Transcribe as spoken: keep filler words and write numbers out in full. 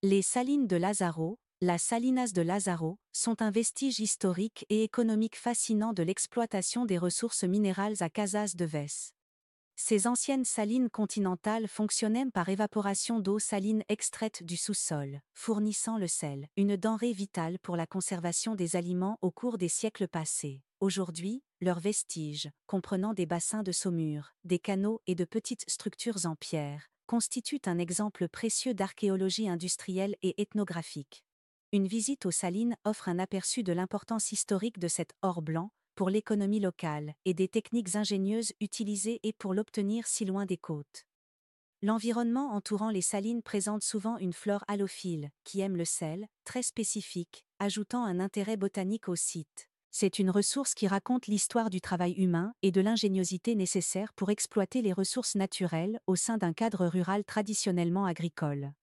Les salines de Lázaro, la Salinas de Lázaro, sont un vestige historique et économique fascinant de l'exploitation des ressources minérales à Casas de Ves. Ces anciennes salines continentales fonctionnaient par évaporation d'eau saline extraite du sous-sol, fournissant le sel, une denrée vitale pour la conservation des aliments au cours des siècles passés. Aujourd'hui, leurs vestiges, comprenant des bassins de saumure, des canaux et de petites structures en pierre, constituent un exemple précieux d'archéologie industrielle et ethnographique. Une visite aux salines offre un aperçu de l'importance historique de cet or blanc pour l'économie locale et des techniques ingénieuses utilisées et pour l'obtenir si loin des côtes. L'environnement entourant les salines présente souvent une flore halophile, qui aime le sel, très spécifique, ajoutant un intérêt botanique au site. C'est une ressource qui raconte l'histoire du travail humain et de l'ingéniosité nécessaire pour exploiter les ressources naturelles au sein d'un cadre rural traditionnellement agricole.